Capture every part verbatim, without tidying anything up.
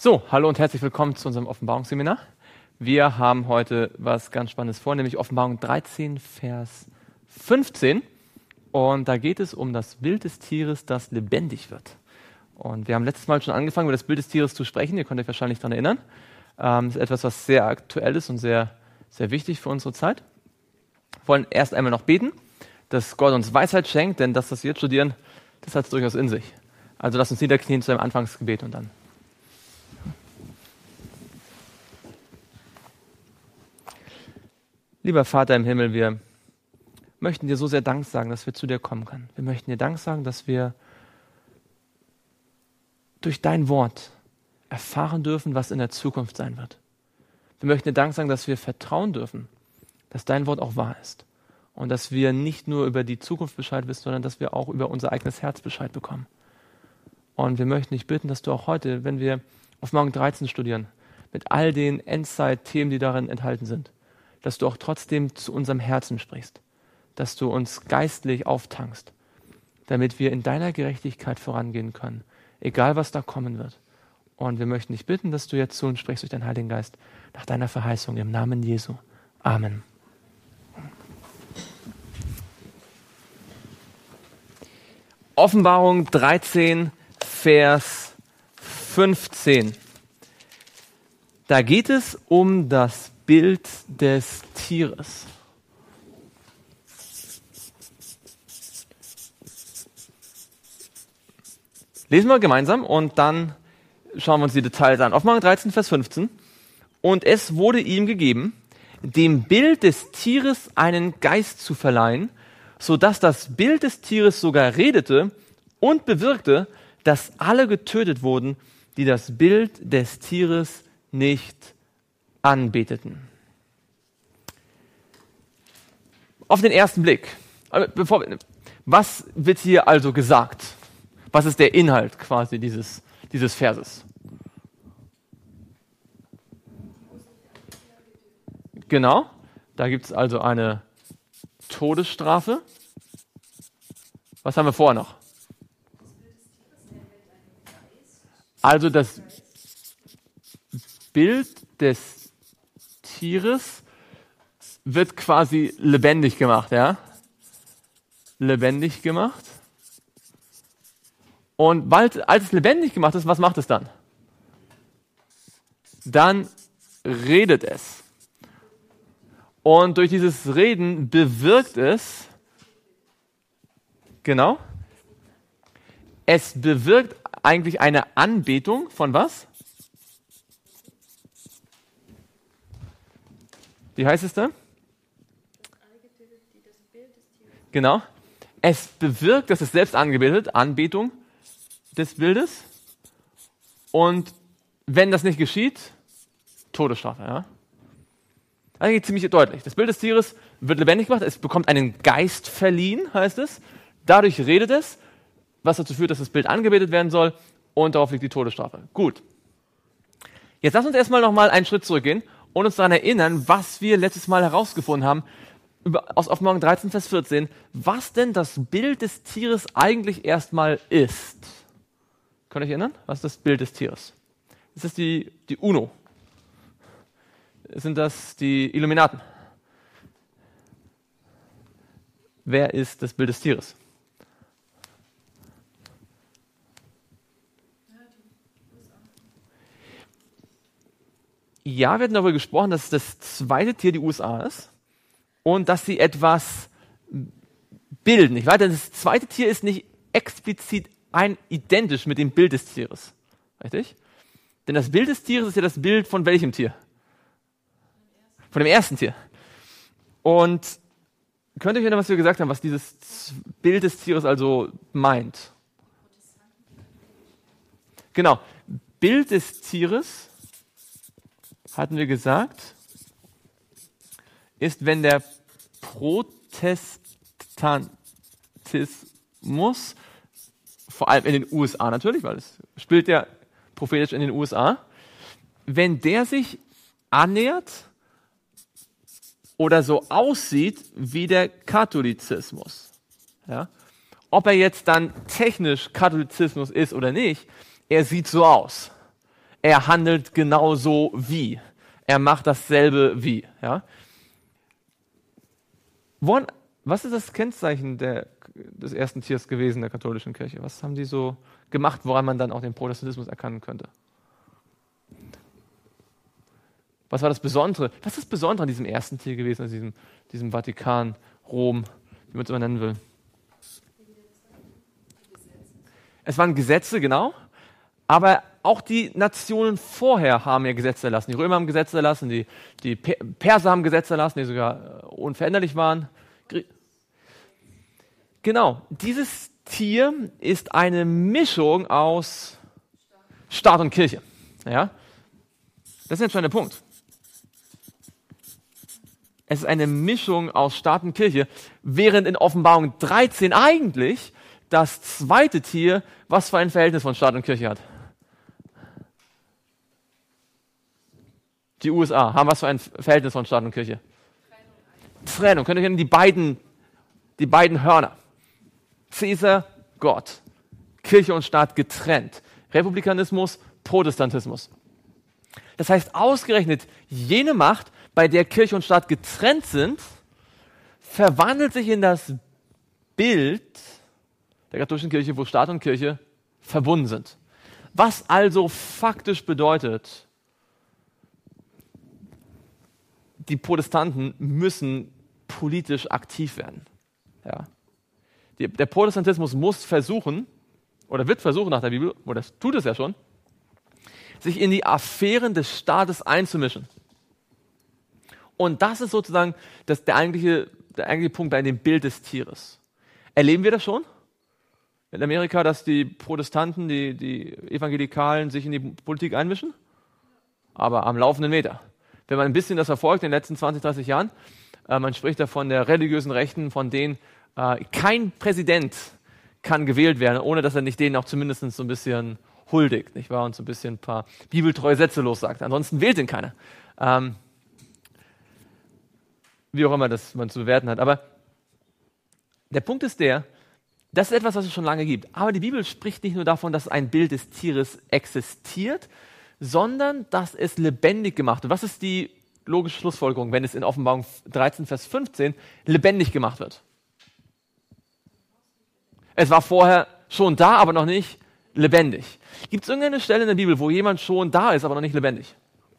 So, hallo und herzlich willkommen zu unserem Offenbarungsseminar. Wir haben heute was ganz Spannendes vor, nämlich Offenbarung dreizehn, Vers fünfzehn. Und da geht es um das Bild des Tieres, das lebendig wird. Und wir haben letztes Mal schon angefangen, über das Bild des Tieres zu sprechen. Ihr könnt euch wahrscheinlich daran erinnern. Ähm, das ist etwas, was sehr aktuell ist und sehr, sehr wichtig für unsere Zeit. Wir wollen erst einmal noch beten, dass Gott uns Weisheit schenkt, denn das, was wir jetzt studieren, das hat es durchaus in sich. Also lasst uns niederknien zu einem Anfangsgebet und dann. Lieber Vater im Himmel, wir möchten dir so sehr Dank sagen, dass wir zu dir kommen können. Wir möchten dir Dank sagen, dass wir durch dein Wort erfahren dürfen, was in der Zukunft sein wird. Wir möchten dir Dank sagen, dass wir vertrauen dürfen, dass dein Wort auch wahr ist. Und dass wir nicht nur über die Zukunft Bescheid wissen, sondern dass wir auch über unser eigenes Herz Bescheid bekommen. Und wir möchten dich bitten, dass du auch heute, wenn wir Offenbarung dreizehn studieren, mit all den Endzeit-Themen, die darin enthalten sind, dass du auch trotzdem zu unserem Herzen sprichst, dass du uns geistlich auftankst, damit wir in deiner Gerechtigkeit vorangehen können, egal was da kommen wird. Und wir möchten dich bitten, dass du jetzt zu uns sprichst durch deinen Heiligen Geist, nach deiner Verheißung im Namen Jesu. Amen. Offenbarung dreizehn, Vers fünfzehn. Da geht es um das Bild des Tieres. Lesen wir gemeinsam und dann schauen wir uns die Details an. Offenbarung dreizehn, Vers fünfzehn. Und es wurde ihm gegeben, dem Bild des Tieres einen Geist zu verleihen, sodass das Bild des Tieres sogar redete und bewirkte, dass alle getötet wurden, die das Bild des Tieres nicht anbeteten. Auf den ersten Blick, bevor, was wird hier also gesagt? Was ist der Inhalt quasi dieses, dieses Verses? Genau, da gibt es also eine Todesstrafe. Was haben wir vorher noch? Also das Bild des Tieres wird quasi lebendig gemacht, ja? Lebendig gemacht. Und weil, als es lebendig gemacht ist, was macht es dann? Dann redet es. Und durch dieses Reden bewirkt es, genau, es bewirkt eigentlich eine Anbetung von was? Wie heißt es da? Genau. Es bewirkt, dass es selbst angebetet, Anbetung des Bildes. Und wenn das nicht geschieht, Todesstrafe, ja. Das geht ziemlich deutlich. Das Bild des Tieres wird lebendig gemacht, es bekommt einen Geist verliehen, heißt es. Dadurch redet es, was dazu führt, dass das Bild angebetet werden soll und darauf liegt die Todesstrafe. Gut. Jetzt lass uns erstmal nochmal einen Schritt zurückgehen und uns daran erinnern, was wir letztes Mal herausgefunden haben, über, aus Offenbarung dreizehn, Vers vierzehn, was denn das Bild des Tieres eigentlich erstmal ist. Könnt ihr euch erinnern? Was ist das Bild des Tieres? Ist das die, die UNO? Sind das die Illuminaten? Wer ist das Bild des Tieres? Ja, wir hatten darüber gesprochen, dass das zweite Tier die U S A ist und dass sie etwas bilden. Nicht wahr? Das zweite Tier ist nicht explizit ein, identisch mit dem Bild des Tieres. Richtig? Denn das Bild des Tieres ist ja das Bild von welchem Tier? Von dem ersten Tier. Und könnt ihr euch erinnern, was wir gesagt haben, was dieses Bild des Tieres also meint? Genau. Bild des Tieres, hatten wir gesagt, ist, wenn der Protestantismus, vor allem in den U S A natürlich, weil es spielt ja prophetisch in den U S A, wenn der sich annähert oder so aussieht wie der Katholizismus. Ja? Ob er jetzt dann technisch Katholizismus ist oder nicht, er sieht so aus. er handelt genauso wie. Er macht dasselbe wie. Ja? Woran, was ist das Kennzeichen der, des ersten Tiers gewesen der katholischen Kirche? Was haben die so gemacht, woran man dann auch den Protestantismus erkennen könnte? Was war das Besondere? Was ist das Besondere an diesem ersten Tier gewesen, an diesem, diesem Vatikan, Rom, wie man es immer nennen will? Es waren Gesetze, genau, aber auch die Nationen vorher haben ja Gesetze erlassen. Die Römer haben Gesetze erlassen, die, die Perser haben Gesetze erlassen, die sogar unveränderlich waren. Genau, dieses Tier ist eine Mischung aus Staat und Kirche. Ja? Das ist ein entscheidender Punkt. Es ist eine Mischung aus Staat und Kirche, während in Offenbarung dreizehn eigentlich das zweite Tier was für ein Verhältnis von Staat und Kirche hat. Die U S A haben was für ein Verhältnis von Staat und Kirche? Trennung. Könnt ihr kennen die beiden, die beiden Hörner. Caesar, Gott. Kirche und Staat getrennt. Republikanismus, Protestantismus. Das heißt, ausgerechnet jene Macht, bei der Kirche und Staat getrennt sind, verwandelt sich in das Bild der katholischen Kirche, wo Staat und Kirche verbunden sind. Was also faktisch bedeutet, die Protestanten müssen politisch aktiv werden. Ja. Die, der Protestantismus muss versuchen, oder wird versuchen nach der Bibel, oder tut es ja schon, sich in die Affären des Staates einzumischen. Und das ist sozusagen das, der, eigentliche, der eigentliche Punkt bei dem Bild des Tieres. Erleben wir das schon in Amerika, dass die Protestanten, die, die Evangelikalen sich in die Politik einmischen? Aber am laufenden Meter. Wenn man ein bisschen das verfolgt in den letzten zwanzig, dreißig Jahren, äh, man spricht da von der religiösen Rechten, von denen äh, kein Präsident kann gewählt werden, ohne dass er nicht denen auch zumindest so ein bisschen huldigt, nicht wahr? Und so ein bisschen ein paar bibeltreue Sätze lossagt. Ansonsten wählt ihn keiner. Ähm, wie auch immer das man zu bewerten hat. Aber der Punkt ist der, das ist etwas, was es schon lange gibt. Aber die Bibel spricht nicht nur davon, dass ein Bild des Tieres existiert, sondern dass es lebendig gemacht wird. Was ist die logische Schlussfolgerung, wenn es in Offenbarung dreizehn, Vers fünfzehn lebendig gemacht wird? Es war vorher schon da, aber noch nicht lebendig. Gibt es irgendeine Stelle in der Bibel, wo jemand schon da ist, aber noch nicht lebendig?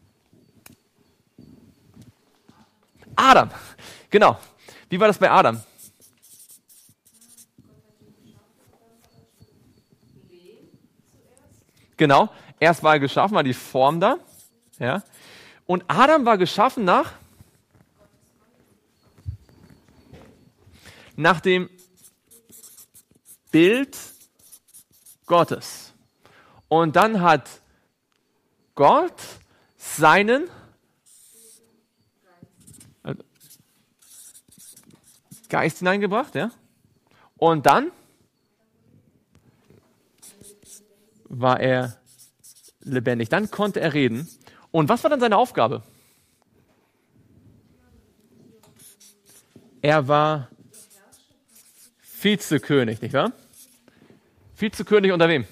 Adam, genau. Wie war das bei Adam? Genau, erst war er geschaffen, war die Form da. Ja. Und Adam war geschaffen nach, nach dem Bild Gottes. Und dann hat Gott seinen Geist hineingebracht, ja. Und dann war er lebendig. Dann konnte er reden. Und was war dann seine Aufgabe? Er war Vizekönig, nicht wahr? Vizekönig unter wem?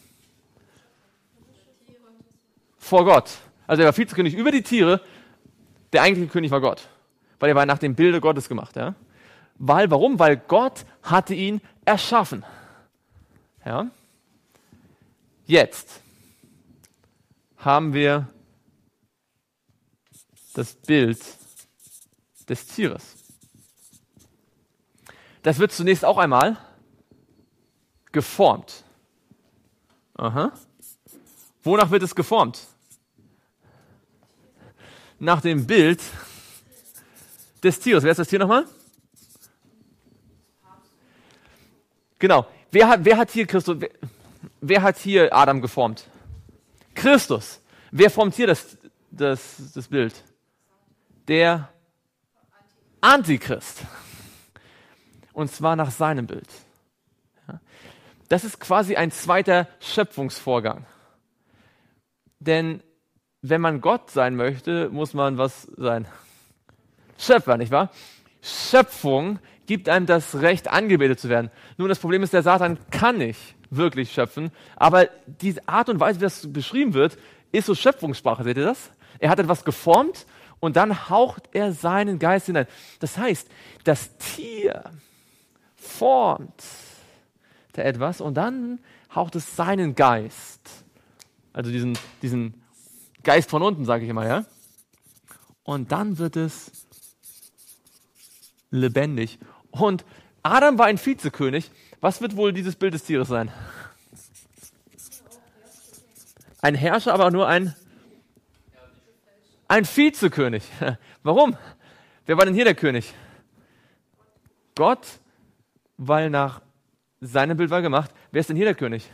Vor Gott. Also er war Vizekönig über die Tiere. Der eigentliche König war Gott. Weil er war nach dem Bilde Gottes gemacht, ja. Weil, warum? Weil Gott hatte ihn erschaffen. Ja. Jetzt haben wir das Bild des Tieres. Das wird zunächst auch einmal geformt. Aha. Wonach wird es geformt? Nach dem Bild des Tieres. Wer ist das Tier nochmal? Genau. Wer hat, wer hat hier Christus, wer, wer hat hier Adam geformt? Christus. Wer formt hier das, das, das Bild? Der Antichrist. Und zwar nach seinem Bild. Ja. Das ist quasi ein zweiter Schöpfungsvorgang. Denn wenn man Gott sein möchte, muss man was sein? Schöpfer, nicht wahr? Schöpfung gibt einem das Recht, angebetet zu werden. Nun, das Problem ist, der Satan kann nicht wirklich schöpfen, aber die Art und Weise, wie das beschrieben wird, ist so Schöpfungssprache, seht ihr das? Er hat etwas geformt und dann haucht er seinen Geist hinein. Das heißt, das Tier formt da etwas und dann haucht es seinen Geist, also diesen, diesen Geist von unten, sage ich immer, ja? Und dann wird es lebendig. Und Adam war ein Vizekönig. Was wird wohl dieses Bild des Tieres sein? Ein Herrscher, aber nur ein, ein Vizekönig. Warum? Wer war denn hier der König? Gott, weil nach seinem Bild war gemacht. Wer ist denn hier der König?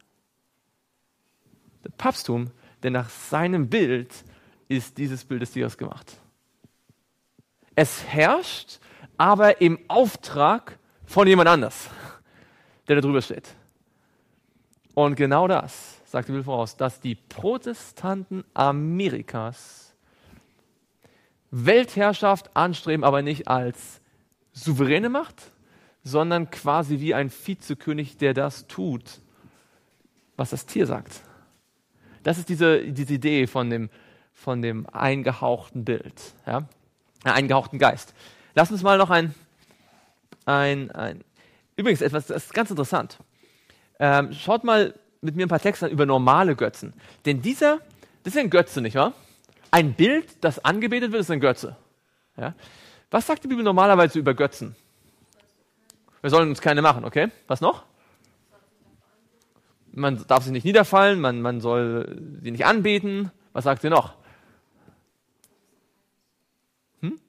Der Papsttum, denn nach seinem Bild ist dieses Bild des Tieres gemacht. Es herrscht, aber im Auftrag von jemand anders, der da drüber steht. Und genau das sagt die Bibel voraus, dass die Protestanten Amerikas Weltherrschaft anstreben, aber nicht als souveräne Macht, sondern quasi wie ein Vizekönig, der das tut, was das Tier sagt. Das ist diese, diese Idee von dem, von dem eingehauchten Bild, ja? Einen eingehauchten Geist. Lass uns mal noch ein, ein, ein übrigens etwas, das ist ganz interessant. Ähm, schaut mal mit mir ein paar Texte an über normale Götzen. Denn dieser, das ist ein Götze, nicht wahr? Ein Bild, das angebetet wird, ist ein Götze. Ja? Was sagt die Bibel normalerweise über Götzen? Wir sollen uns keine machen, okay? Was noch? Man darf sie nicht niederfallen, man, man soll sie nicht anbeten. Was sagt sie noch? Hm?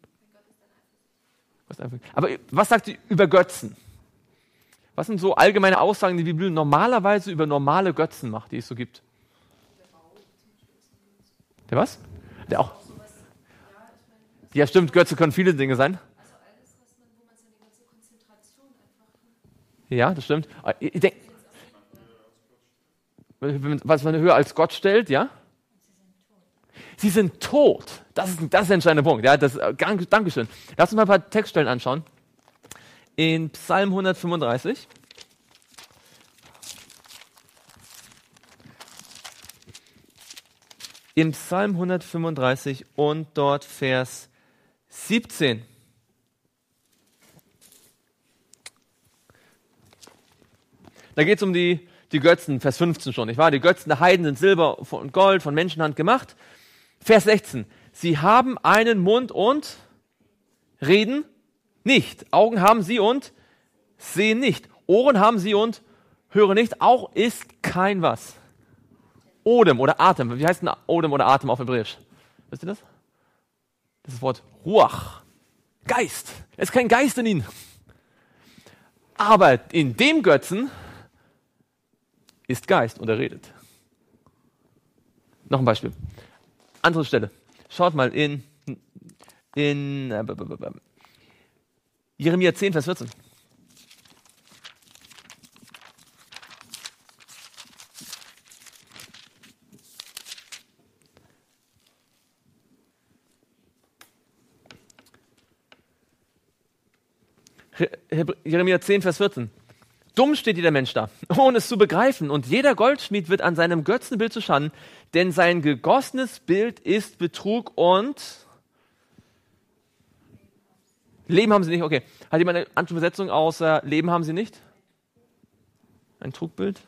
Aber was sagt sie über Götzen? Was sind so allgemeine Aussagen, die die Bibel normalerweise über normale Götzen macht, die es so gibt? Der was? Der auch. Ja, stimmt, Götze können viele Dinge sein. Ja, das stimmt. Ich denk, was man höher als Gott stellt, ja? Sie sind tot. Das ist, das ist der entscheidende Punkt. Ja, das, Dankeschön. Lass uns mal ein paar Textstellen anschauen. In Psalm hundertfünfunddreißig. In Psalm hundertfünfunddreißig und dort Vers siebzehn. Da geht es um die, die Götzen, Vers fünfzehn schon, nicht wahr? Die Götzen der Heiden sind Silber und Gold, von Menschenhand gemacht. Vers sechzehn. Sie haben einen Mund und reden nicht. Augen haben sie und sehen nicht. Ohren haben sie und hören nicht. Auch ist kein was. Odem oder Atem. Wie heißt denn Odem oder Atem auf Hebräisch? Wisst ihr das? Das ist das Wort Ruach. Geist. Es ist kein Geist in ihnen. Aber in dem Götzen ist Geist und er redet. Noch ein Beispiel. Andere Stelle. Schaut mal in, in äh, Jeremia zehn, Vers vierzehn. Jeremia zehn, Vers vierzehn. Dumm steht jeder Mensch da, ohne es zu begreifen. Und jeder Goldschmied wird an seinem Götzenbild zu Schanden, denn sein gegossenes Bild ist Betrug und Leben haben sie nicht. Okay. Hat jemand eine andere Übersetzung außer Leben haben sie nicht? Ein Trugbild?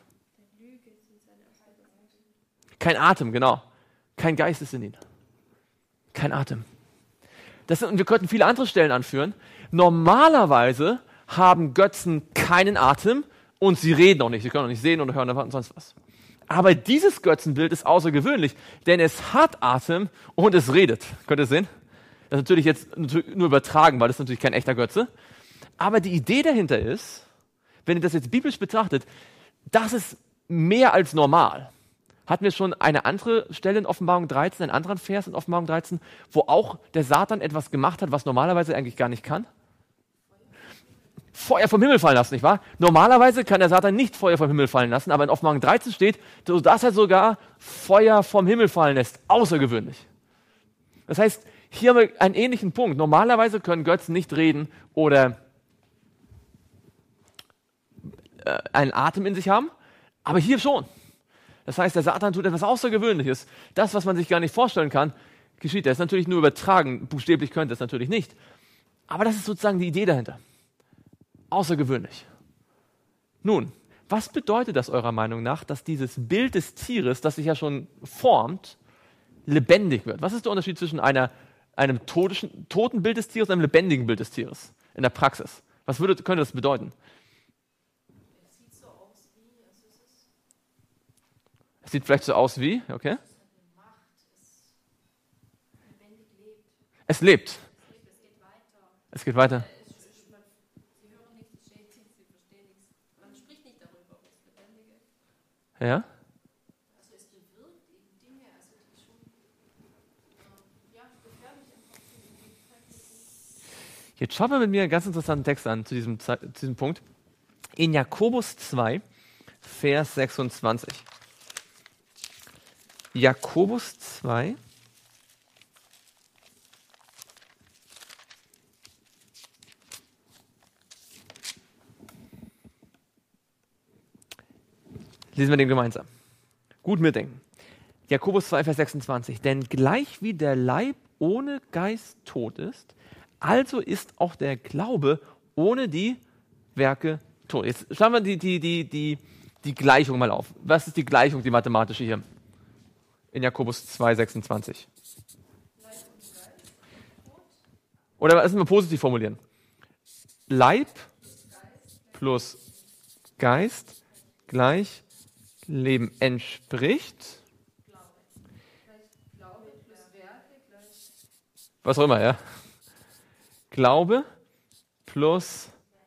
Kein Atem, genau. Kein Geist ist in ihnen. Kein Atem. Das sind, und wir könnten viele andere Stellen anführen. Normalerweise haben Götzen keinen Atem und sie reden auch nicht. Sie können auch nicht sehen oder hören oder sonst was. Aber dieses Götzenbild ist außergewöhnlich, denn es hat Atem und es redet. Könnt ihr es sehen? Das ist natürlich jetzt nur übertragen, weil das ist natürlich kein echter Götze. Aber die Idee dahinter ist, wenn ihr das jetzt biblisch betrachtet, das ist mehr als normal. Hatten wir schon eine andere Stelle in Offenbarung dreizehn, einen anderen Vers in Offenbarung dreizehn, wo auch der Satan etwas gemacht hat, was normalerweise eigentlich gar nicht kann? Feuer vom Himmel fallen lassen, nicht wahr? Normalerweise kann der Satan nicht Feuer vom Himmel fallen lassen, aber in Offenbarung dreizehn steht, dass er sogar Feuer vom Himmel fallen lässt. Außergewöhnlich. Das heißt, hier haben wir einen ähnlichen Punkt. Normalerweise können Götzen nicht reden oder äh, einen Atem in sich haben, aber hier schon. Das heißt, der Satan tut etwas Außergewöhnliches. Das, was man sich gar nicht vorstellen kann, geschieht. Das ist natürlich nur übertragen. Buchstäblich könnte es natürlich nicht. Aber das ist sozusagen die Idee dahinter. Außergewöhnlich. Nun, was bedeutet das eurer Meinung nach, dass dieses Bild des Tieres, das sich ja schon formt, lebendig wird? Was ist der Unterschied zwischen einer, einem todischen, toten Bild des Tieres und einem lebendigen Bild des Tieres in der Praxis? Was würde, könnte das bedeuten? Es sieht so aus wie, also es ist, Es sieht vielleicht so aus wie, okay? es hat eine Macht, es lebendig lebt. Es lebt. Es lebt, es geht weiter. Es geht weiter. Es ist, man, sie hören nichts, sie sehen nichts, sie verstehen nichts. Man spricht nicht darüber, ob es lebendig ist. Ja? Also es bewirkt eben Dinge, also die schon ähm, ja, gefährlich einfach sind. Jetzt schaut mal mit mir einen ganz interessanten Text an zu diesem, Ze- zu diesem Punkt. In Jakobus zwei, Vers sechsundzwanzig. Jakobus zwei, lesen wir den gemeinsam. Gut mitdenken. Jakobus zwei, Vers sechsundzwanzig. Denn gleich wie der Leib ohne Geist tot ist, also ist auch der Glaube ohne die Werke tot. Jetzt schauen wir die, die, die, die, die Gleichung mal auf. Was ist die Gleichung, die mathematische hier? In Jakobus zwei, sechsundzwanzig. Oder lassen wir positiv formulieren. Leib plus Geist gleich Leben entspricht. Glaube plus Werke gleich Was auch immer, ja. Glaube plus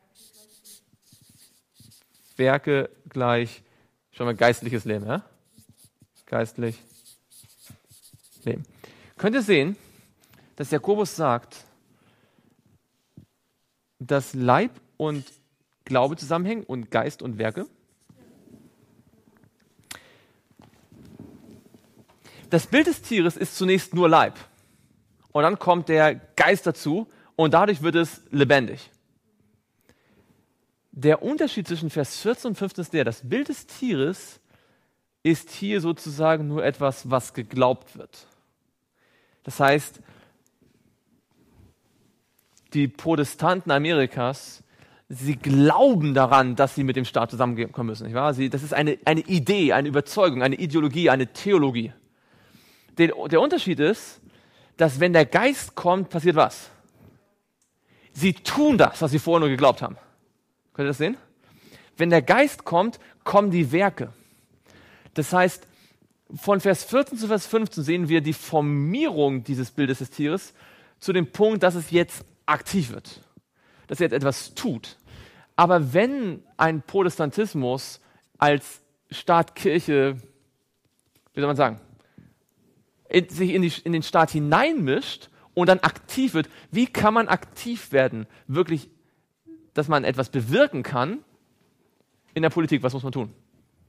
Werke gleich, schon mal geistliches Leben, ja? Geistlich Leben. Könnt ihr sehen, dass Jakobus sagt, dass Leib und Glaube zusammenhängen und Geist und Werke? Das Bild des Tieres ist zunächst nur Leib. Und dann kommt der Geist dazu und dadurch wird es lebendig. Der Unterschied zwischen Vers vierzehn und fünfzehn ist der, das Bild des Tieres ist hier sozusagen nur etwas, was geglaubt wird. Das heißt, die Protestanten Amerikas, sie glauben daran, dass sie mit dem Staat zusammenkommen müssen. Nicht wahr? Sie, das ist eine, eine Idee, eine Überzeugung, eine Ideologie, eine Theologie. Der, der Unterschied ist, dass wenn der Geist kommt, passiert was? Sie tun das, was sie vorher nur geglaubt haben. Könnt ihr das sehen? Wenn der Geist kommt, kommen die Werke. Das heißt, von Vers vierzehn zu Vers fünfzehn sehen wir die Formierung dieses Bildes des Tieres zu dem Punkt, dass es jetzt aktiv wird, dass es jetzt etwas tut. Aber wenn ein Protestantismus als Staat, Kirche, wie soll man sagen, in, sich in, die, in den Staat hineinmischt und dann aktiv wird, wie kann man aktiv werden? Wirklich, dass man etwas bewirken kann in der Politik. Was muss man tun?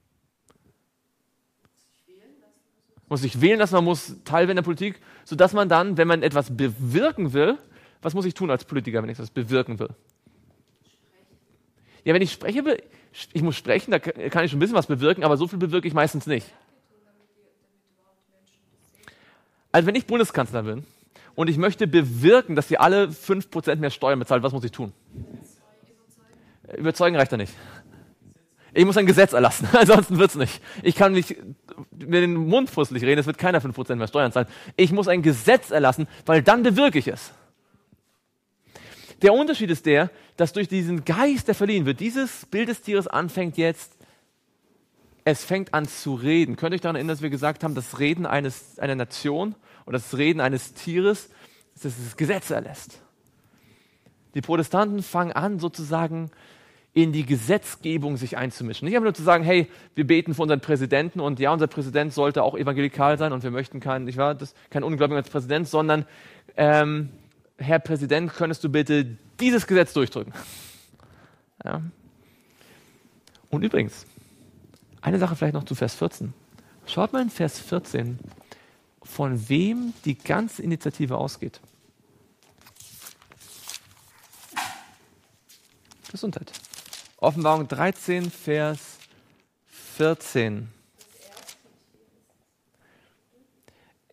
Man muss sich wählen lassen, man muss teilwerden in der Politik, sodass man dann, wenn man etwas bewirken will, was muss ich tun als Politiker, wenn ich etwas bewirken will? Ja, wenn ich spreche, will, ich muss sprechen, da kann ich schon ein bisschen was bewirken, aber so viel bewirke ich meistens nicht. Also wenn ich Bundeskanzler bin und ich möchte bewirken, dass ihr alle fünf Prozent mehr Steuern bezahlt, was muss ich tun? Überzeugen reicht da nicht. Ich muss ein Gesetz erlassen, ansonsten wird es nicht. Ich kann nicht mir den Mund fusselig reden, es wird keiner fünf Prozent mehr Steuern zahlen. Ich muss ein Gesetz erlassen, weil dann bewirke ich es. Der Unterschied ist der, dass durch diesen Geist, der verliehen wird, dieses Bild des Tieres anfängt jetzt, es fängt an zu reden. Könnt ihr euch daran erinnern, dass wir gesagt haben, das Reden eines, einer Nation oder das Reden eines Tieres, dass es Gesetze erlässt. Die Protestanten fangen an, sozusagen in die Gesetzgebung sich einzumischen. Nicht einfach nur zu sagen, hey, wir beten für unseren Präsidenten und ja, unser Präsident sollte auch evangelikal sein und wir möchten keinen, nicht wahr, das, keinen Ungläubigen als Präsident, sondern ähm, Herr Präsident, könntest du bitte dieses Gesetz durchdrücken? Ja. Und übrigens, eine Sache vielleicht noch zu Vers vierzehn. Schaut mal in Vers vierzehn, von wem die ganze Initiative ausgeht. Gesundheit. Offenbarung dreizehn, Vers vierzehn. das erste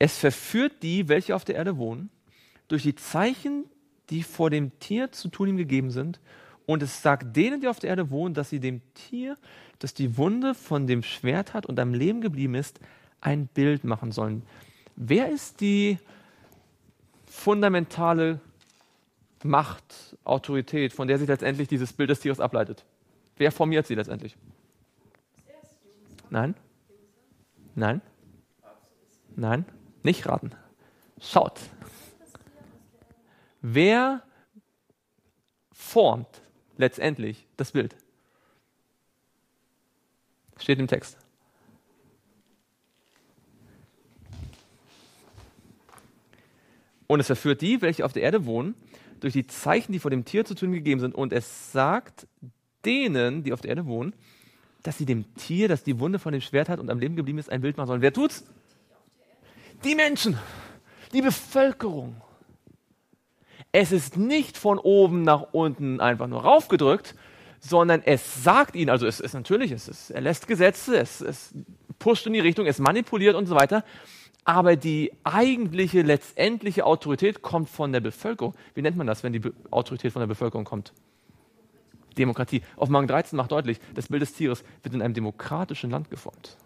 Es verführt die, welche auf der Erde wohnen, durch die Zeichen, die vor dem Tier zu tun ihm gegeben sind. Und es sagt denen, die auf der Erde wohnen, dass sie dem Tier, das die Wunde von dem Schwert hat und am Leben geblieben ist, ein Bild machen sollen. Wer ist die fundamentale Macht, Autorität, von der sich letztendlich dieses Bild des Tieres ableitet? Wer formiert sie letztendlich? Nein? Nein? Nein? Nicht raten. Schaut. Wer formt letztendlich das Bild? Steht im Text. Und es verführt die, welche auf der Erde wohnen, durch die Zeichen, die vor dem Tier zu tun gegeben sind. Und es sagt denen, die auf der Erde wohnen, dass sie dem Tier, das die Wunde von dem Schwert hat und am Leben geblieben ist, ein Bild machen sollen. Wer tut's? Die Menschen, die Bevölkerung. Es ist nicht von oben nach unten einfach nur raufgedrückt, sondern es sagt ihnen, also es ist natürlich, es ist, er lässt Gesetze, es, es pusht in die Richtung, es manipuliert und so weiter, aber die eigentliche, letztendliche Autorität kommt von der Bevölkerung. Wie nennt man das, wenn die Be- Autorität von der Bevölkerung kommt? Demokratie. Offenbarung dreizehn macht deutlich, das Bild des Tieres wird in einem demokratischen Land geformt.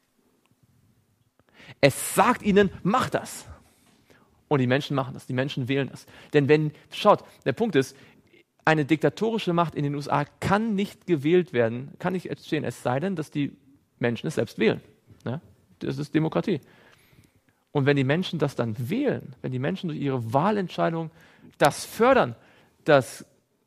Es sagt ihnen, mach das. Und die Menschen machen das, die Menschen wählen das. Denn wenn, schaut, der Punkt ist, eine diktatorische Macht in den U S A kann nicht gewählt werden, kann nicht entstehen, es sei denn, dass die Menschen es selbst wählen. Ja? Das ist Demokratie. Und wenn die Menschen das dann wählen, wenn die Menschen durch ihre Wahlentscheidung das fördern, dass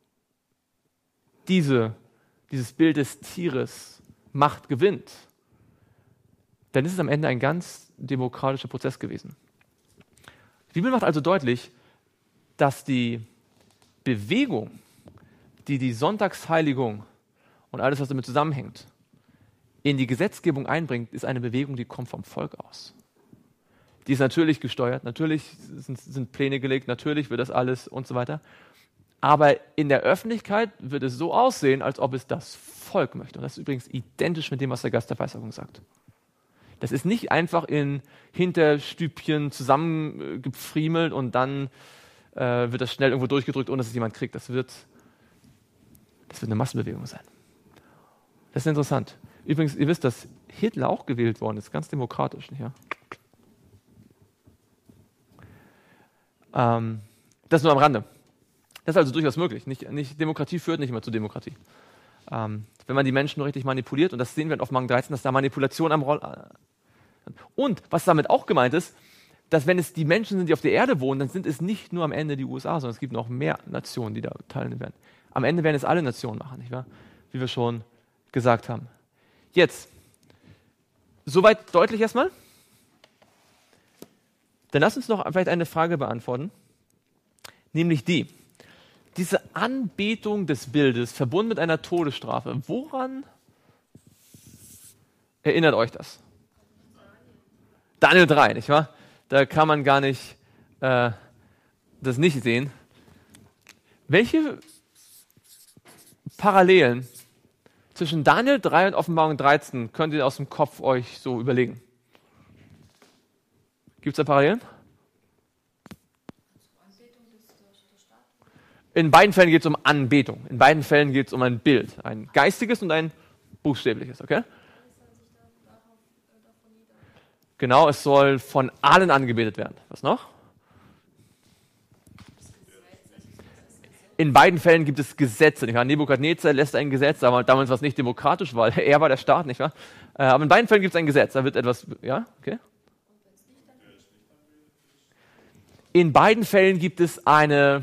diese, dieses Bild des Tieres Macht gewinnt, dann ist es am Ende ein ganz demokratischer Prozess gewesen. Die Bibel macht also deutlich, dass die Bewegung, die die Sonntagsheiligung und alles, was damit zusammenhängt, in die Gesetzgebung einbringt, ist eine Bewegung, die kommt vom Volk aus. Die ist natürlich gesteuert, natürlich sind, sind Pläne gelegt, natürlich wird das alles und so weiter. Aber in der Öffentlichkeit wird es so aussehen, als ob es das Volk möchte. Und das ist übrigens identisch mit dem, was der Geist der Weissagung sagt. Das ist nicht einfach in Hinterstübchen zusammengefriemelt und dann äh, wird das schnell irgendwo durchgedrückt, ohne dass es jemand kriegt. Das wird, das wird eine Massenbewegung sein. Das ist interessant. Übrigens, ihr wisst, dass Hitler auch gewählt worden ist, ganz demokratisch. Nicht, ja? ähm, das nur am Rande. Das ist also durchaus möglich. Nicht, nicht, Demokratie führt nicht immer zu Demokratie. Ähm, wenn man die Menschen nur richtig manipuliert, und das sehen wir in Offenbarung dreizehn, dass da Manipulation am Roll. Und was damit auch gemeint ist, dass wenn es die Menschen sind, die auf der Erde wohnen, dann sind es nicht nur am Ende die U S A, sondern es gibt noch mehr Nationen, die da teilnehmen werden. Am Ende werden es alle Nationen machen, nicht wahr? Wie wir schon gesagt haben. Jetzt, soweit deutlich erstmal? Dann lass uns noch vielleicht eine Frage beantworten, nämlich die, diese Anbetung des Bildes, verbunden mit einer Todesstrafe, woran erinnert euch das? Daniel drei, nicht wahr? Da kann man gar nicht äh, das nicht sehen. Welche Parallelen zwischen Daniel drei und Offenbarung dreizehn könnt ihr aus dem Kopf euch so überlegen? Gibt es da Parallelen? In beiden Fällen geht es um Anbetung. In beiden Fällen geht es um ein Bild. Ein geistiges und ein buchstäbliches, okay? Genau, es soll von allen angebetet werden. Was noch? In beiden Fällen gibt es Gesetze. Nicht wahr? Nebukadnezar lässt ein Gesetz, aber damals war es nicht demokratisch, weil er war der Staat, nicht wahr? Aber in beiden Fällen gibt es ein Gesetz. Da wird etwas, ja, okay? In beiden Fällen gibt es eine,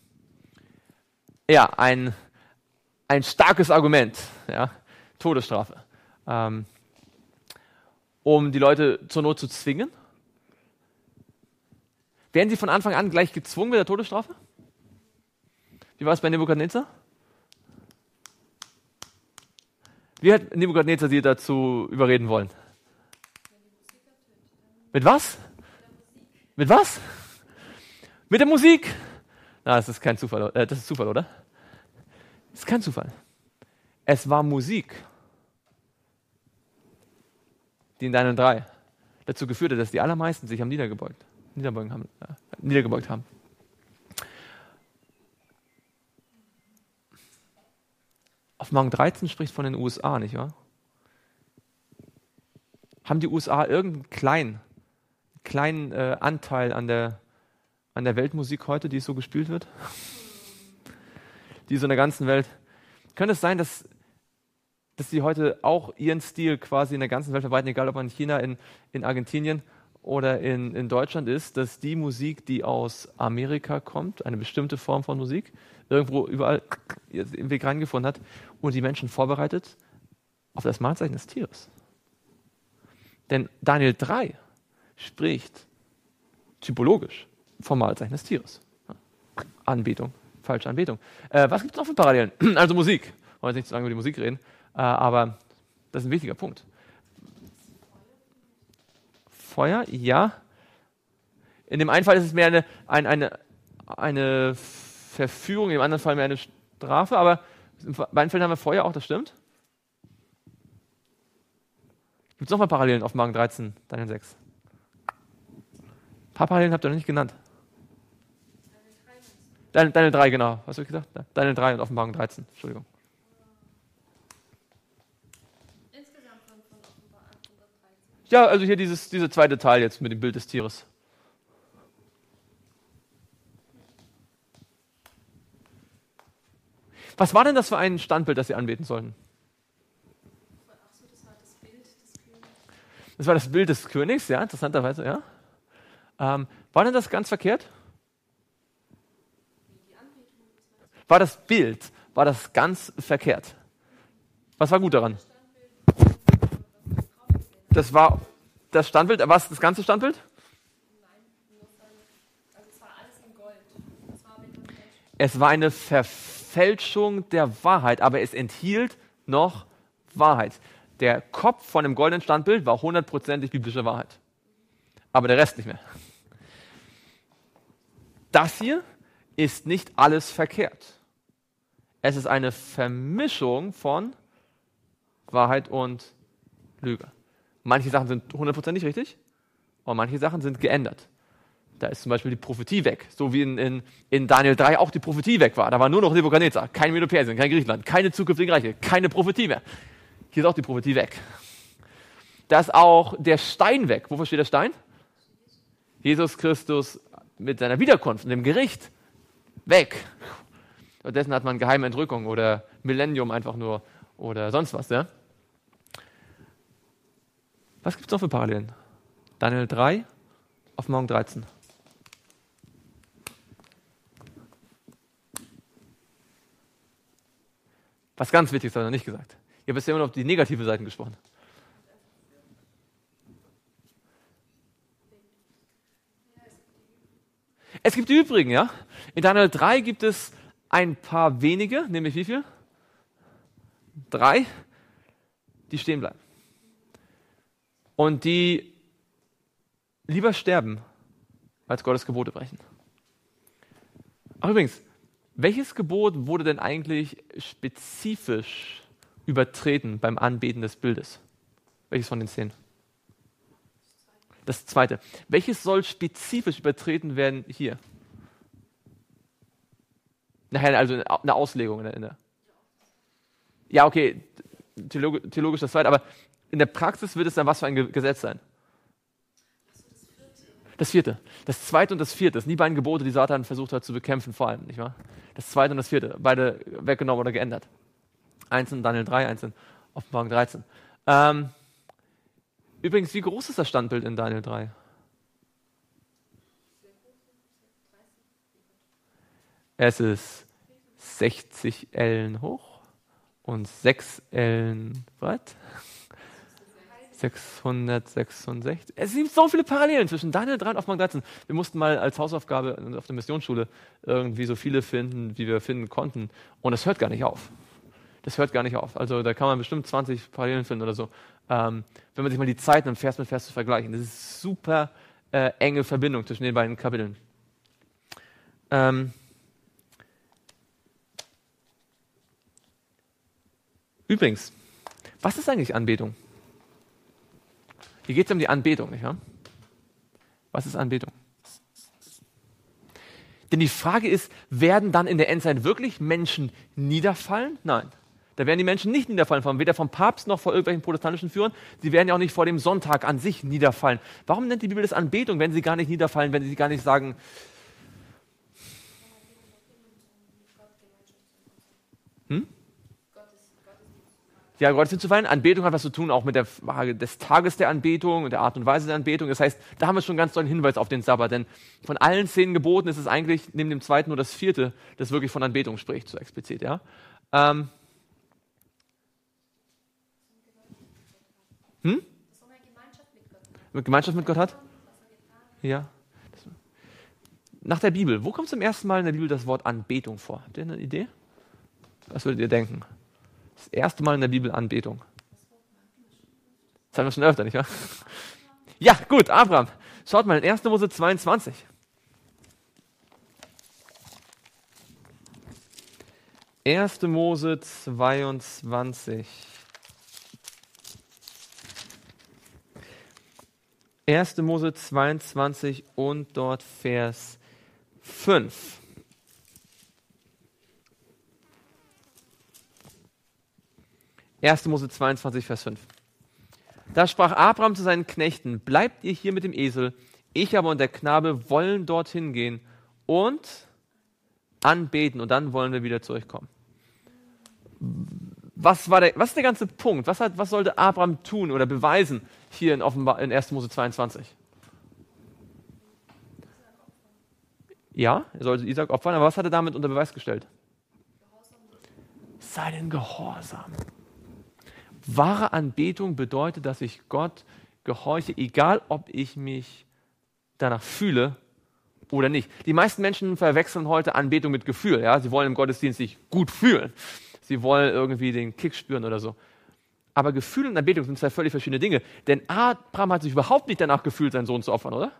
ja, ein, ein starkes Argument, ja, Todesstrafe. Ähm, um die Leute zur Not zu zwingen? Werden sie von Anfang an gleich gezwungen mit der Todesstrafe? Wie war es bei Nebukadnezar? Wie hat Nebukadnezar sie dazu überreden wollen? Mit was? Mit was? Mit der Musik? Na, das ist kein Zufall. Äh, das ist Zufall, oder? Das ist kein Zufall. Es war Musik. Die in Daniel drei dazu geführt hat, dass die allermeisten sich haben niedergebeugt, niederbeugen haben, äh, niedergebeugt haben. Offenbarung dreizehn spricht von den U S A, nicht wahr? Haben die U S A irgendeinen kleinen, kleinen äh, Anteil an der, an der Weltmusik heute, die so gespielt wird? Die so in der ganzen Welt. Könnte es sein, dass, dass sie heute auch ihren Stil quasi in der ganzen Welt verbreiten, egal ob man in China, in, in Argentinien oder in, in Deutschland ist, dass die Musik, die aus Amerika kommt, eine bestimmte Form von Musik, irgendwo überall den Weg reingefunden hat und die Menschen vorbereitet auf das Mahlzeichen des Tieres. Denn Daniel drei spricht typologisch vom Mahlzeichen des Tieres. Anbetung, falsche Anbetung. Äh, was gibt es noch für Parallelen? Also Musik. Wir wollen jetzt nicht zu lange über die Musik reden, äh, aber das ist ein wichtiger Punkt. Feuer, ja. In dem einen Fall ist es mehr eine, eine, eine, eine Verführung, in dem anderen Fall mehr eine Strafe, aber in beiden Fällen haben wir Feuer auch, das stimmt. Gibt es nochmal Parallelen auf Offenbarung dreizehn, Daniel sechs? Ein paar Parallelen habt ihr noch nicht genannt. Daniel, Daniel drei, genau. Was habe ich gesagt? Daniel drei und Offenbarung dreizehn, Entschuldigung. Insgesamt von, von Offenbarung dreizehn. Ja, also hier dieses, diese zweite Teil jetzt mit dem Bild des Tieres. Was war denn das für ein Standbild, das sie anbeten sollten? Ach so, das war das Bild des Königs. Das war das Bild des Königs, ja, interessanterweise, ja. Ähm, war denn das ganz verkehrt? Die Anbetung. War das Bild, war das ganz verkehrt? Was war gut daran? Das war das Standbild, war es das ganze Standbild? Nein, nur von, also es war alles in Gold. Es war mit dem Menschen. Es war eine Verfälschung der Wahrheit, aber es enthielt noch Wahrheit. Der Kopf von dem goldenen Standbild war hundertprozentig biblische Wahrheit. Aber der Rest nicht mehr. Das hier ist nicht alles verkehrt. Es ist eine Vermischung von Wahrheit und Lüge. Manche Sachen sind hundertprozentig richtig und manche Sachen sind geändert. Da ist zum Beispiel die Prophetie weg, so wie in, in, in Daniel drei auch die Prophetie weg war. Da war nur noch Nebukadnezar, kein Medo-Persien, kein Griechenland, keine zukünftigen Reiche, keine Prophetie mehr. Hier ist auch die Prophetie weg. Da ist auch der Stein weg. Wofür steht der Stein? Jesus Christus mit seiner Wiederkunft und dem Gericht weg. Stattdessen hat man geheime Entrückung oder Millennium einfach nur oder sonst was. Ja? Was gibt es noch für Parallelen? Daniel drei, Offenbarung dreizehn. Was ganz Wichtiges hat er noch nicht gesagt. Ihr habt bisher immer noch auf die negative Seiten gesprochen. Es gibt die übrigen, ja. In Daniel drei gibt es ein paar wenige, nämlich wie viel? Drei, die stehen bleiben. Und die lieber sterben, als Gottes Gebote brechen. Ach übrigens, welches Gebot wurde denn eigentlich spezifisch übertreten beim Anbeten des Bildes? Welches von den zehn? Das zweite. Welches soll spezifisch übertreten werden hier? Nachher also eine Auslegung. In der ja, okay, theologisch das zweite, aber in der Praxis wird es dann was für ein Gesetz sein? Das vierte. Das zweite und das vierte. Das sind die beiden Gebote, die Satan versucht hat zu bekämpfen, vor allem, nicht wahr? Das zweite und das vierte. Beide weggenommen oder geändert. Eins in Daniel drei, eins in Offenbarung dreizehn. Ähm, übrigens, wie groß ist das Standbild in Daniel drei? Es ist sechzig Ellen hoch und sechs Ellen breit. sechshundertsechsundsechzig. Es gibt so viele Parallelen zwischen Daniel drei und Offenbarung dreizehn. Wir mussten mal als Hausaufgabe auf der Missionsschule irgendwie so viele finden, wie wir finden konnten. Und das hört gar nicht auf. Das hört gar nicht auf. Also da kann man bestimmt zwanzig Parallelen finden oder so. Ähm, wenn man sich mal die Zeit nimmt, Vers mit Vers zu vergleichen. Das ist super äh, enge Verbindung zwischen den beiden Kapiteln. Ähm, Übrigens, was ist eigentlich Anbetung? Hier geht es um die Anbetung, nicht wahr? Was ist Anbetung? Denn die Frage ist, werden dann in der Endzeit wirklich Menschen niederfallen? Nein. Da werden die Menschen nicht niederfallen, weder vom Papst noch vor irgendwelchen protestantischen Führern. Sie werden ja auch nicht vor dem Sonntag an sich niederfallen. Warum nennt die Bibel das Anbetung, wenn sie gar nicht niederfallen, wenn sie gar nicht sagen, hm? Ja, Gottesdienst zu feiern. Anbetung hat was zu tun auch mit der Frage des Tages der Anbetung und der Art und Weise der Anbetung. Das heißt, da haben wir schon ganz tollen Hinweis auf den Sabbat. Denn von allen zehn Geboten ist es eigentlich neben dem zweiten nur das vierte, das wirklich von Anbetung spricht, so explizit. Ja? Ähm, hm? Dass man eine Gemeinschaft mit Gott hat. Mit Gemeinschaft mit Gott hat? Was er getan hat. Ja. Nach der Bibel. Wo kommt zum ersten Mal in der Bibel das Wort Anbetung vor? Habt ihr eine Idee? Was würdet ihr denken? Das erste Mal in der Bibel Anbetung. Das haben wir schon öfter, nicht wahr? Ja, gut, Abraham. Schaut mal in erster Mose zweiundzwanzig. erster Mose zweiundzwanzig. erster Mose zweiundzwanzig und dort Vers fünf. erster Mose zweiundzwanzig, Vers fünf. Da sprach Abraham zu seinen Knechten, bleibt ihr hier mit dem Esel, ich aber und der Knabe wollen dorthin gehen und anbeten und dann wollen wir wieder zurückkommen. Was, war der, was ist der ganze Punkt? Was, hat, was sollte Abraham tun oder beweisen hier in, Offenbar, in erster Mose zweiundzwanzig? Ja, er sollte Isaac opfern, aber was hat er damit unter Beweis gestellt? Seinen Gehorsam. Wahre Anbetung bedeutet, dass ich Gott gehorche, egal ob ich mich danach fühle oder nicht. Die meisten Menschen verwechseln heute Anbetung mit Gefühl. Ja? Sie wollen im Gottesdienst sich gut fühlen. Sie wollen irgendwie den Kick spüren oder so. Aber Gefühl und Anbetung sind zwei völlig verschiedene Dinge. Denn Abraham hat sich überhaupt nicht danach gefühlt, seinen Sohn zu opfern, oder?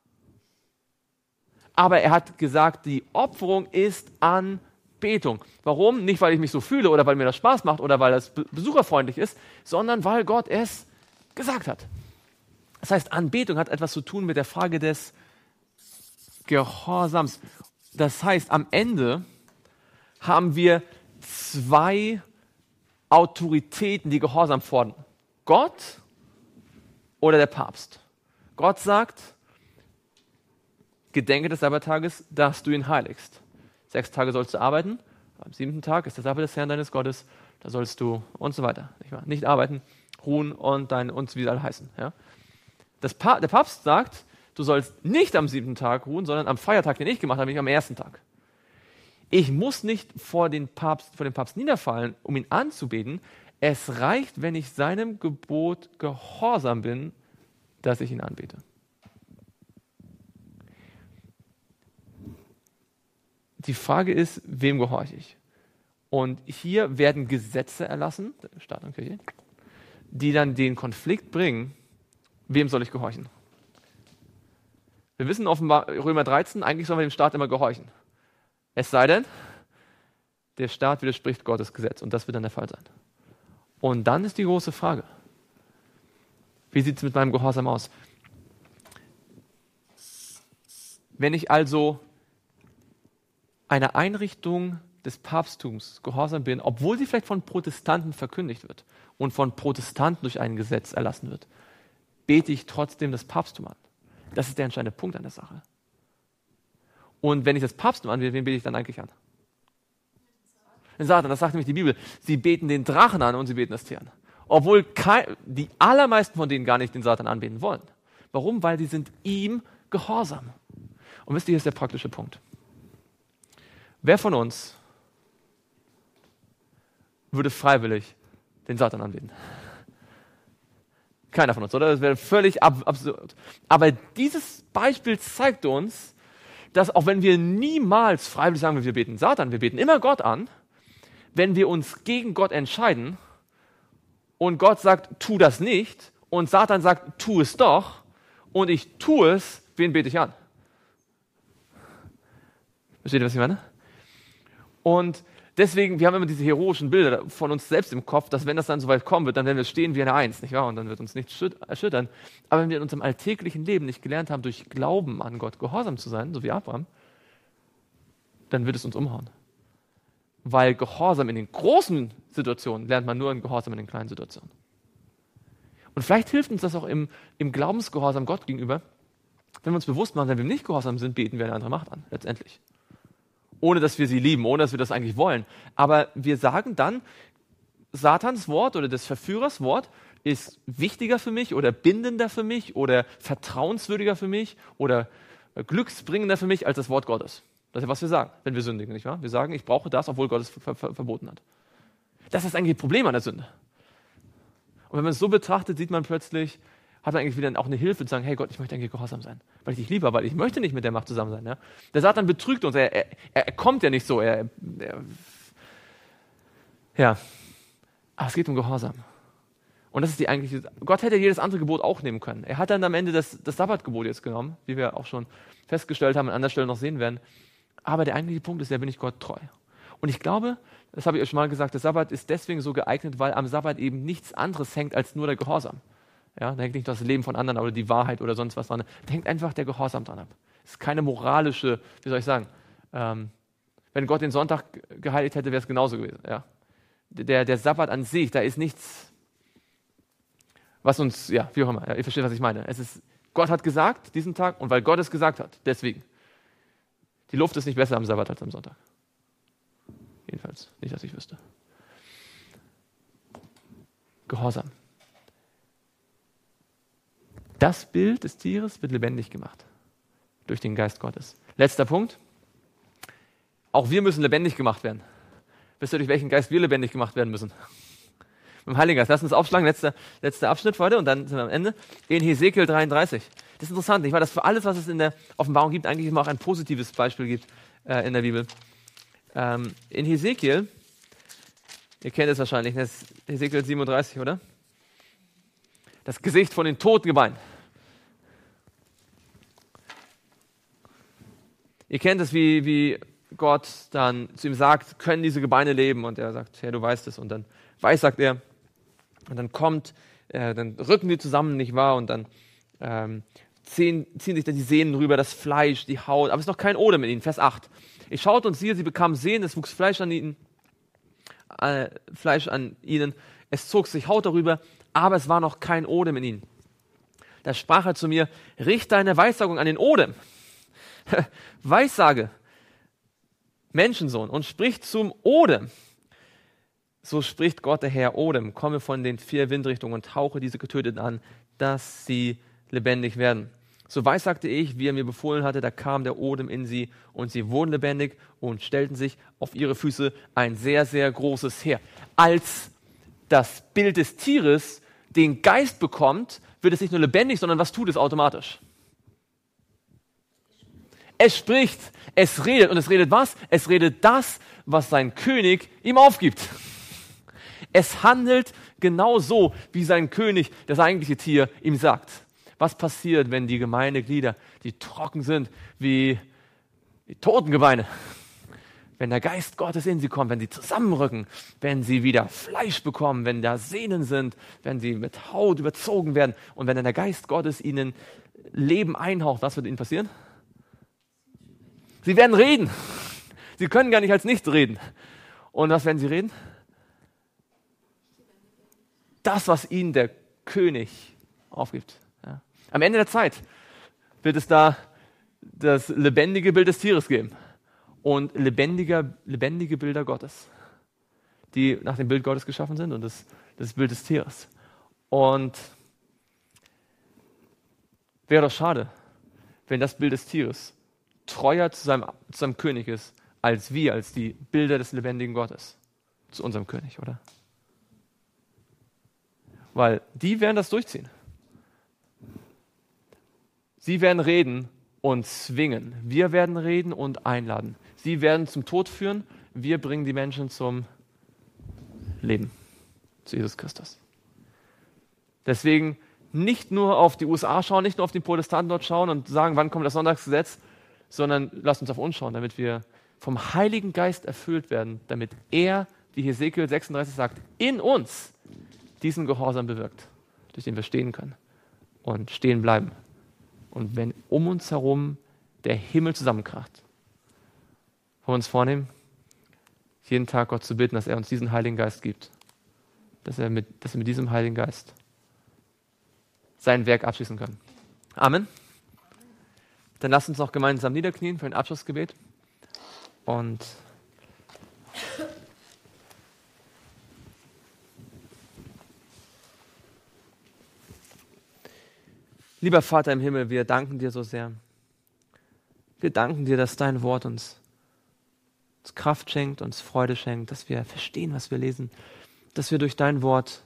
Aber er hat gesagt, die Opferung ist Anbetung. Warum? Nicht, weil ich mich so fühle oder weil mir das Spaß macht oder weil das besucherfreundlich ist, sondern weil Gott es gesagt hat. Das heißt, Anbetung hat etwas zu tun mit der Frage des Gehorsams. Das heißt, am Ende haben wir zwei Autoritäten, die Gehorsam fordern. Gott oder der Papst. Gott sagt, gedenke des Sabbattages, dass du ihn heiligst. Sechs Tage sollst du arbeiten, am siebten Tag ist der Sabbat des Herrn deines Gottes, da sollst du und so weiter. Nicht wahr? Nicht arbeiten, ruhen und dein und wie sie alle heißen. Ja? Das pa- der Papst sagt, du sollst nicht am siebten Tag ruhen, sondern am Feiertag, den ich gemacht habe, nämlich am ersten Tag. Ich muss nicht vor, den Papst, vor dem Papst niederfallen, um ihn anzubeten. Es reicht, wenn ich seinem Gebot gehorsam bin, dass ich ihn anbete. Die Frage ist, wem gehorche ich? Und hier werden Gesetze erlassen, Staat und Kirche, die dann den Konflikt bringen, wem soll ich gehorchen? Wir wissen offenbar, Römer dreizehn, eigentlich sollen wir dem Staat immer gehorchen. Es sei denn, der Staat widerspricht Gottes Gesetz und das wird dann der Fall sein. Und dann ist die große Frage, wie sieht es mit meinem Gehorsam aus? Wenn ich also einer Einrichtung des Papsttums gehorsam bin, obwohl sie vielleicht von Protestanten verkündigt wird und von Protestanten durch ein Gesetz erlassen wird, bete ich trotzdem das Papsttum an. Das ist der entscheidende Punkt an der Sache. Und wenn ich das Papsttum anbete, wen bete ich dann eigentlich an? Den Satan, das sagt nämlich die Bibel. Sie beten den Drachen an und sie beten das Tier an. Obwohl kein, die allermeisten von denen gar nicht den Satan anbeten wollen. Warum? Weil sie sind ihm gehorsam. Und wisst ihr, hier ist der praktische Punkt. Wer von uns würde freiwillig den Satan anbeten? Keiner von uns, oder? Das wäre völlig ab- absurd. Aber dieses Beispiel zeigt uns, dass auch wenn wir niemals freiwillig sagen, wir beten Satan, wir beten immer Gott an, wenn wir uns gegen Gott entscheiden und Gott sagt, tu das nicht und Satan sagt, tu es doch und ich tue es, wen bete ich an? Versteht ihr, was ich meine? Und Deswegen, wir haben immer diese heroischen Bilder von uns selbst im Kopf, dass wenn das dann soweit kommen wird, dann werden wir stehen wie eine Eins, nicht wahr? Und dann wird uns nichts erschüttern. Aber wenn wir in unserem alltäglichen Leben nicht gelernt haben, durch Glauben an Gott gehorsam zu sein, so wie Abraham, dann wird es uns umhauen. Weil Gehorsam in den großen Situationen lernt man nur in Gehorsam in den kleinen Situationen. Und vielleicht hilft uns das auch im, im Glaubensgehorsam Gott gegenüber, wenn wir uns bewusst machen, wenn wir nicht gehorsam sind, beten wir eine andere Macht an, letztendlich. Ohne, dass wir sie lieben, ohne, dass wir das eigentlich wollen. Aber wir sagen dann, Satans Wort oder des Verführers Wort ist wichtiger für mich oder bindender für mich oder vertrauenswürdiger für mich oder glücksbringender für mich als das Wort Gottes. Das ist ja, was wir sagen, wenn wir sündigen, nicht wahr? Wir sagen, ich brauche das, obwohl Gott es ver ver verboten hat. Das ist eigentlich ein Problem an der Sünde. Und wenn man es so betrachtet, sieht man plötzlich, hat man eigentlich wieder auch eine Hilfe zu sagen, hey Gott, ich möchte eigentlich gehorsam sein, weil ich dich liebe, weil ich möchte nicht mit der Macht zusammen sein. Ja? Der Satan betrügt uns, er, er, er kommt ja nicht so. Er, er, ja, aber es geht um Gehorsam. Und das ist die eigentliche, Gott hätte jedes andere Gebot auch nehmen können. Er hat dann am Ende das, das Sabbatgebot jetzt genommen, wie wir auch schon festgestellt haben, an anderer Stelle noch sehen werden. Aber der eigentliche Punkt ist, ja, bin ich Gott treu. Und ich glaube, das habe ich euch schon mal gesagt, der Sabbat ist deswegen so geeignet, weil am Sabbat eben nichts anderes hängt als nur der Gehorsam. Ja, da hängt nicht das Leben von anderen oder die Wahrheit oder sonst was dran. Da hängt einfach der Gehorsam dran ab. Es ist keine moralische, wie soll ich sagen, ähm, wenn Gott den Sonntag geheiligt hätte, wäre es genauso gewesen. Ja. Der, der Sabbat an sich, da ist nichts, was uns, ja, wie auch immer, ja, ihr versteht, was ich meine. Es ist, Gott hat gesagt, diesen Tag, und weil Gott es gesagt hat, deswegen. Die Luft ist nicht besser am Sabbat als am Sonntag. Jedenfalls, nicht, dass ich wüsste. Gehorsam. Das Bild des Tieres wird lebendig gemacht durch den Geist Gottes. Letzter Punkt. Auch wir müssen lebendig gemacht werden. Wisst ihr, durch welchen Geist wir lebendig gemacht werden müssen? Mit dem Heiligen Geist. Lass uns aufschlagen. Letzter, letzter Abschnitt für heute und dann sind wir am Ende. In Hesekiel dreiunddreißig. Das ist interessant, nicht wahr? Dass für alles, was es in der Offenbarung gibt, eigentlich immer auch ein positives Beispiel gibt äh, in der Bibel. Ähm, in Hesekiel, ihr kennt es wahrscheinlich, das ist Hesekiel siebenunddreißig, oder? Das Gesicht von den toten Gebeinen. Ihr kennt es, wie, wie Gott dann zu ihm sagt, können diese Gebeine leben? Und er sagt, Herr, du weißt es. Und dann weiß, sagt er. Und dann kommt, äh, dann rücken die zusammen, nicht wahr? Und dann ähm, ziehen, ziehen sich dann die Sehnen rüber, das Fleisch, die Haut. Aber es ist noch kein Odem in ihnen. Vers acht. Ich schaute und siehe, sie bekamen Sehnen, es wuchs Fleisch an ihnen, äh, Fleisch an ihnen. Es zog sich Haut darüber, aber es war noch kein Odem in ihnen. Da sprach er zu mir, richte deine Weissagung an den Odem. Weissage, Menschensohn, und sprich zum Odem. So spricht Gott der Herr, Odem, komme von den vier Windrichtungen und hauche diese Getöteten an, dass sie lebendig werden. So weissagte ich, wie er mir befohlen hatte, da kam der Odem in sie und sie wurden lebendig und stellten sich auf ihre Füße, ein sehr, sehr großes Heer. Als das Bild des Tieres den Geist bekommt, wird es nicht nur lebendig, sondern was tut es automatisch? Es spricht, es redet. Und es redet was? Es redet das, was sein König ihm aufgibt. Es handelt genau so, wie sein König, das eigentliche Tier, ihm sagt. Was passiert, wenn die Gemeindeglieder, die trocken sind wie die Totengebeine, wenn der Geist Gottes in sie kommt, wenn sie zusammenrücken, wenn sie wieder Fleisch bekommen, wenn da Sehnen sind, wenn sie mit Haut überzogen werden und wenn dann der Geist Gottes ihnen Leben einhaucht, was wird ihnen passieren? Sie werden reden. Sie können gar nicht als nichts reden. Und was werden sie reden? Das, was ihnen der König aufgibt. Ja. Am Ende der Zeit wird es da das lebendige Bild des Tieres geben und lebendiger, lebendige Bilder Gottes, die nach dem Bild Gottes geschaffen sind und das, das Bild des Tieres. Und wäre doch schade, wenn das Bild des Tieres treuer zu seinem, zu seinem König ist, als wir, als die Bilder des lebendigen Gottes zu unserem König, oder? Weil die werden das durchziehen. Sie werden reden und zwingen. Wir werden reden und einladen. Sie werden zum Tod führen. Wir bringen die Menschen zum Leben, zu Jesus Christus. Deswegen nicht nur auf die U S A schauen, nicht nur auf die Protestanten dort schauen und sagen, wann kommt das Sonntagsgesetz, sondern lasst uns auf uns schauen, damit wir vom Heiligen Geist erfüllt werden, damit er, wie Hesekiel sechsunddreißig sagt, in uns diesen Gehorsam bewirkt, durch den wir stehen können und stehen bleiben. Und wenn um uns herum der Himmel zusammenkracht, wollen wir uns vornehmen, jeden Tag Gott zu bitten, dass er uns diesen Heiligen Geist gibt, dass, er mit, dass wir mit diesem Heiligen Geist sein Werk abschließen können. Amen. Dann lasst uns noch gemeinsam niederknien für ein Abschlussgebet. Und lieber Vater im Himmel, wir danken dir so sehr. Wir danken dir, dass dein Wort uns, uns Kraft schenkt, uns Freude schenkt, dass wir verstehen, was wir lesen, dass wir durch dein Wort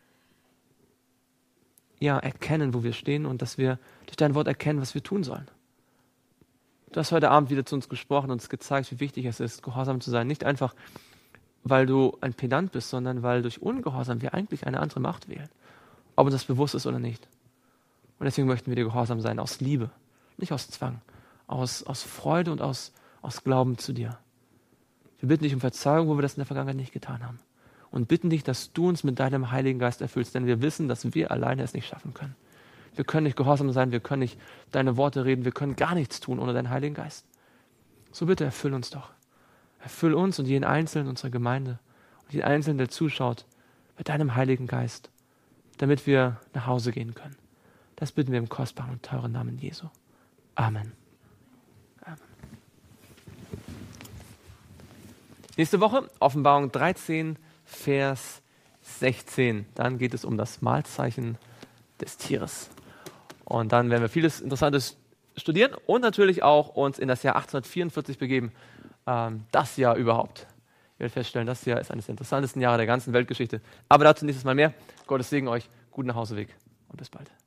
ja, erkennen, wo wir stehen und dass wir durch dein Wort erkennen, was wir tun sollen. Du hast heute Abend wieder zu uns gesprochen und uns gezeigt, wie wichtig es ist, gehorsam zu sein. Nicht einfach, weil du ein Pedant bist, sondern weil durch Ungehorsam wir eigentlich eine andere Macht wählen. Ob uns das bewusst ist oder nicht. Und deswegen möchten wir dir gehorsam sein, aus Liebe, nicht aus Zwang, aus, aus Freude und aus, aus Glauben zu dir. Wir bitten dich um Verzeihung, wo wir das in der Vergangenheit nicht getan haben. Und bitten dich, dass du uns mit deinem Heiligen Geist erfüllst, denn wir wissen, dass wir alleine es nicht schaffen können. Wir können nicht gehorsam sein, wir können nicht deine Worte reden, wir können gar nichts tun ohne deinen Heiligen Geist. So bitte erfüll uns doch. Erfüll uns und jeden Einzelnen unserer Gemeinde und jeden Einzelnen, der zuschaut, mit deinem Heiligen Geist, damit wir nach Hause gehen können. Das bitten wir im kostbaren und teuren Namen Jesu. Amen. Amen. Nächste Woche Offenbarung dreizehn, Vers sechzehn. Dann geht es um das Mahlzeichen des Tieres. Und dann werden wir vieles Interessantes studieren und natürlich auch uns in das Jahr achtzehnhundertvierundvierzig begeben. Ähm, das Jahr überhaupt. Ihr werdet feststellen, das Jahr ist eines der interessantesten Jahre der ganzen Weltgeschichte. Aber dazu nächstes Mal mehr. Gottes Segen euch, guten Nachhauseweg und bis bald.